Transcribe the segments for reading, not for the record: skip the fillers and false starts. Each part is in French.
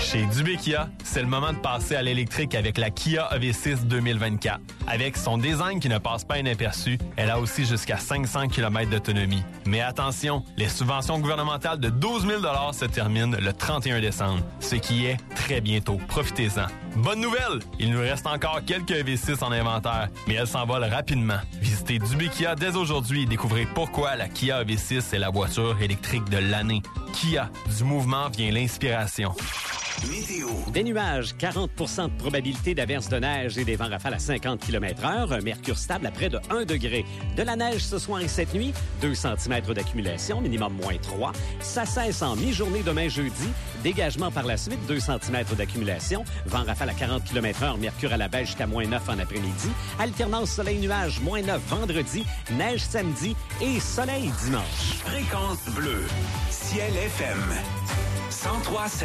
Chez Dubé Kia, c'est le moment de passer à l'électrique avec la Kia EV6 2024. Avec son design qui ne passe pas inaperçu, elle a aussi jusqu'à 500 km d'autonomie. Mais attention, les subventions gouvernementales de 12 000 $ se terminent le 31 décembre, ce qui est très bientôt. Profitez-en. Bonne nouvelle! Il nous reste encore quelques EV6 en inventaire, mais elles s'envolent rapidement. Visitez Dubé Kia dès aujourd'hui et découvrez pourquoi la Kia EV6 est la voiture électrique de l'année. Kia, du mouvement vient l'inspiration. Météo. Des nuages, 40 % de probabilité d'averse de neige et des vents rafales à 50 km/h. Un mercure stable à près de 1 degré. De la neige ce soir et cette nuit. 2 cm d'accumulation, minimum moins 3. Ça cesse en mi-journée demain jeudi. Dégagement par la suite, 2 cm d'accumulation. Vent rafale à 40 km/h, mercure à la baisse jusqu'à moins 9 en après-midi. Alternance soleil-nuage, moins 9 vendredi. Neige samedi et soleil dimanche. Fréquence bleue. Ciel FM. 103.7.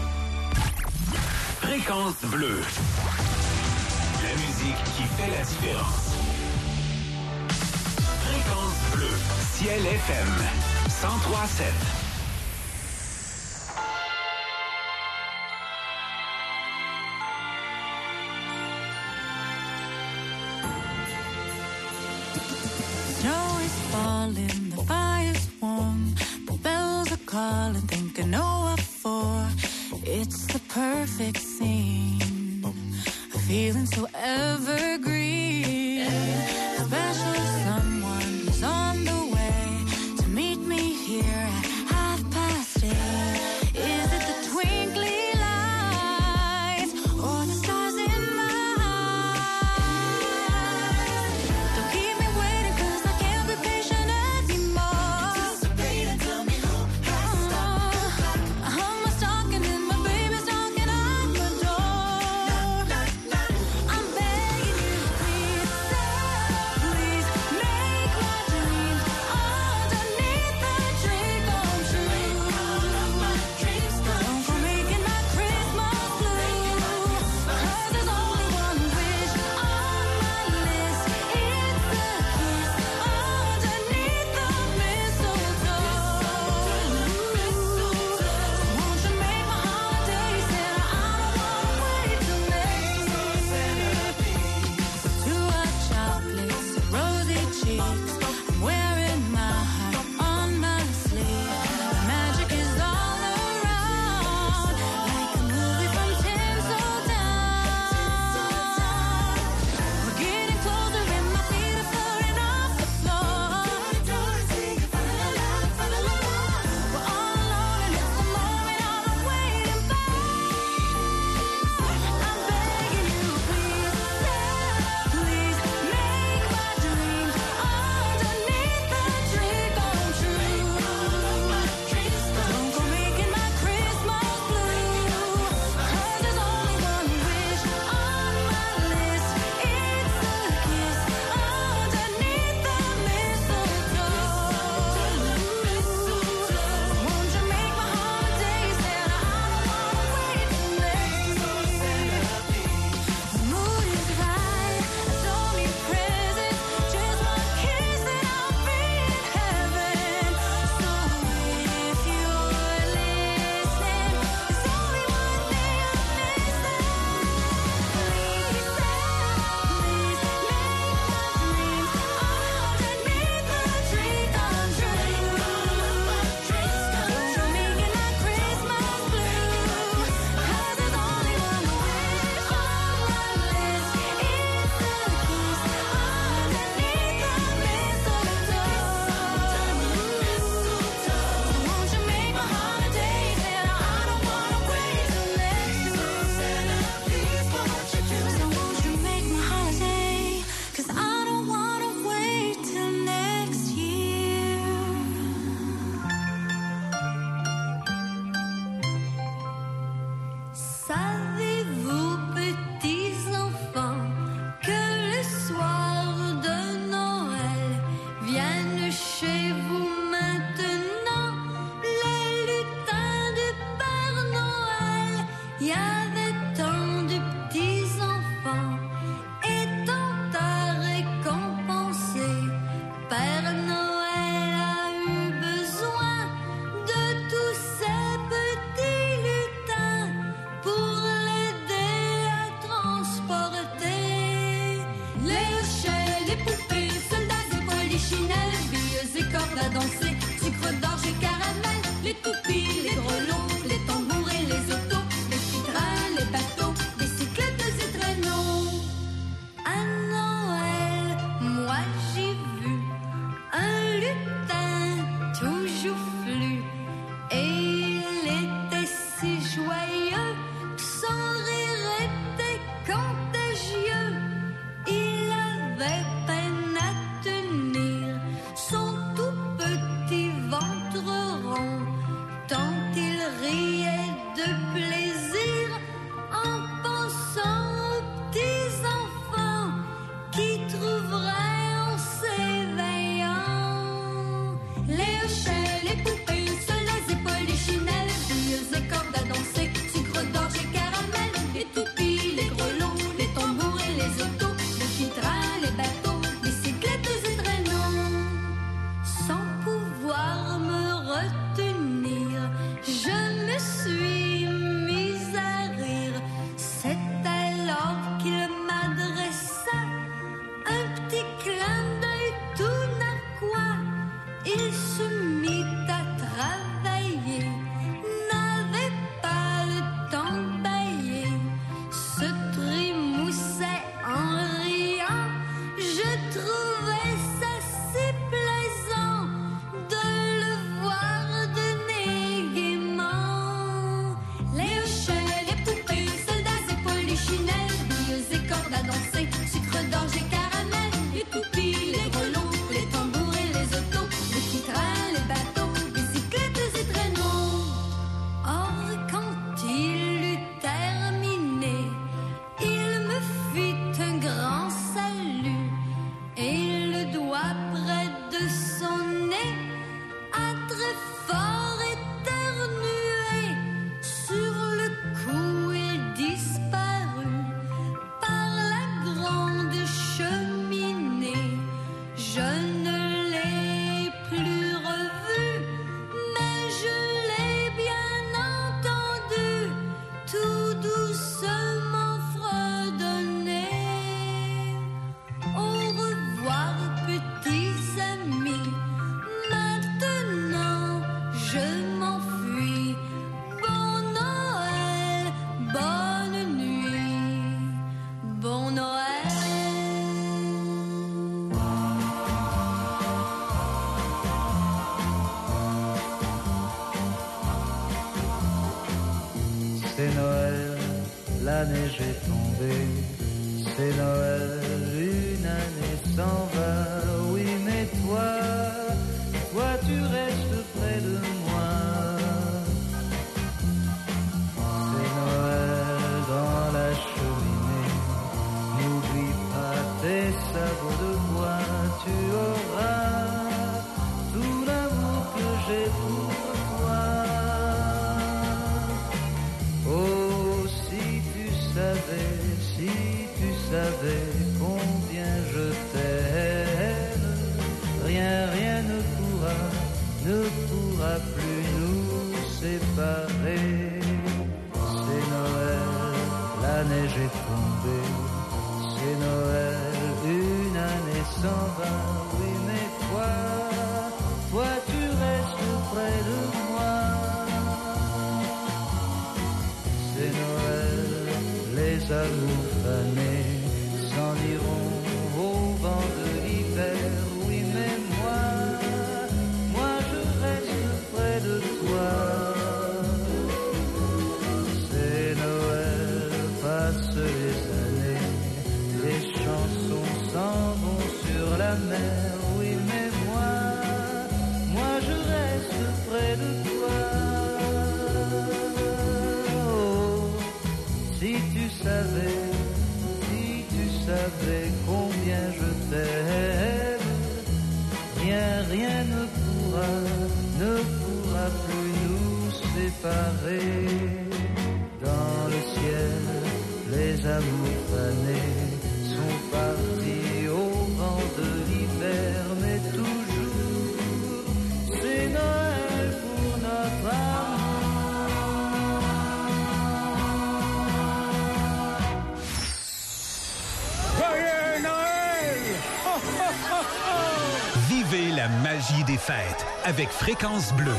Fréquence bleue. La musique qui fait la différence. Fréquence bleue. Ciel FM. 103.7. Snow is falling, the fire's warm, the bells are calling, think I know what for. It's the perfect scene, a feeling so evergreen. The special someone is on the way to meet me here at 8:30. Is it the twinkly lights or the stars in my eyes? Don't keep me waiting 'cause I can't be patient anymore. Anticipate and tell me who has stopped. I hung my stocking and my baby's knocking on my door. I'm begging you, please, please tombé. C'est Noël, une année s'en va. Oui, mais toi tu restes près de moi. C'est Noël dans la cheminée. N'oublie pas tes sabots de bois. Tu auras tout l'amour que j'ai pour toi. Oh, si tu savais combien je t'aime, rien ne pourra plus nous séparer. C'est Noël, la neige est tombée. C'est Noël, une année s'en va. Oui, mais toi tu restes près de moi. C'est Noël, les amours fanés s'en iront au vent de l'hiver. Oui, mais moi je reste près de toi. C'est Noël, passent les années, les chansons s'en vont sur la mer. Oui, mais moi je reste près de toi. Oh, si tu savais combien je t'aime, rien ne pourra plus nous séparer. Dans le ciel, les amours fanés sont partis au vent de l'hiver, mais toujours c'est Noël pour notre amour. Vivez la magie des fêtes avec Fréquence Bleue.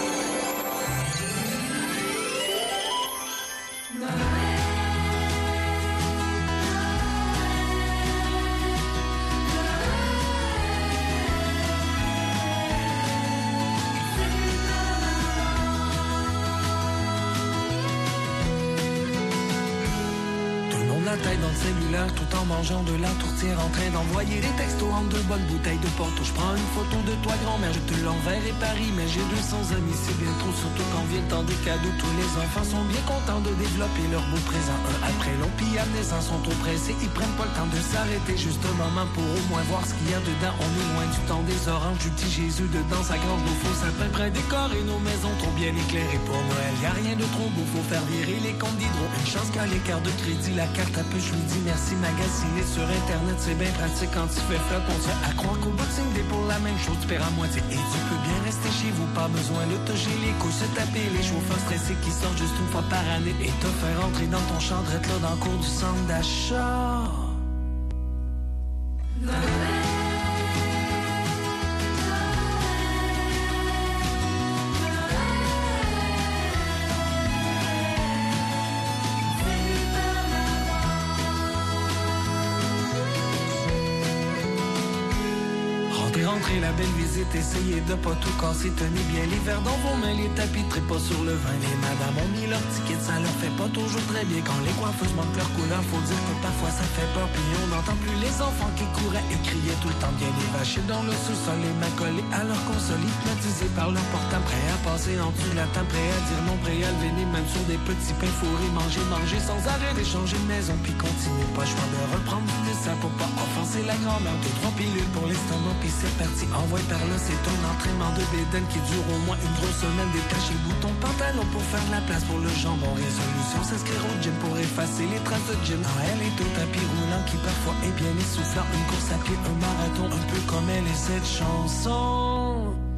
Dans le cellulaire tout en mangeant de la tourtière, en train d'envoyer des textos en 2 bonnes bouteilles de Porto. Je prends une photo de toi grand-mère, je te l'enverrai Paris, mais j'ai 200 amis, c'est bien trop, surtout quand vient le temps des cadeaux. Tous les enfants sont bien contents de développer leurs beaux présents un après l'autre, puis amenés sont trop pressés, ils prennent pas le temps de s'arrêter juste un moment pour au moins voir ce qu'il y a dedans. On est loin du temps des oranges, du petit Jésus dedans sa grande beau faux sapin près décoré, nos maisons trop bien éclairées pour Noël. Y a rien de trop beau, faut faire virer les comptes d'hydro. Une chance qu'à l'écart de crédit, la carte à peu, je lui dis merci. Magasiné sur internet, c'est bien pratique quand il fait frais. On se fait à croire qu'au boutique des pour la même chose, tu perds à moitié. Et tu peux bien rester chez vous, pas besoin de te geler les couilles, se taper les chauffeurs stressés qui sortent juste une fois par année et te faire rentrer dans ton chandrette là dans le cours du centre d'achat. Rentrer la belle visite, essayez de pas tout casser, tenez bien les verres dans vos mains, les tapis, très pas sur le vin. Les madames ont mis leur ticket, ça leur fait pas toujours très bien. Quand les coiffeuses manquent leur couleur, faut dire que parfois ça fait peur. Puis on n'entend plus les enfants qui couraient et criaient tout le temps bien évachés dans le sous-sol, les mains collées à leur console, hypnotisés par leur portable, prêts à passer en dessous de la table, prêts à dire non, prêts à lever, même sur des petits pains fourrés, manger sans arrêt, d'échanger de maison, puis continuer, pas le choix de reprendre du dessin pour pas offenser la grand-mère. 2-3 pilules pour l'estomac, puis c'est parti, envoyé par là, c'est un entraînement de bédaine qui dure au moins une grosse semaine. Détacher le bouton pantalon pour faire de la place pour le jambon. Résolution, s'inscrire au gym pour effacer les traces de gym. Noël est au tapis roulant qui parfois est bien essoufflant. Une course à pied, un marathon, un peu comme elle est cette chanson.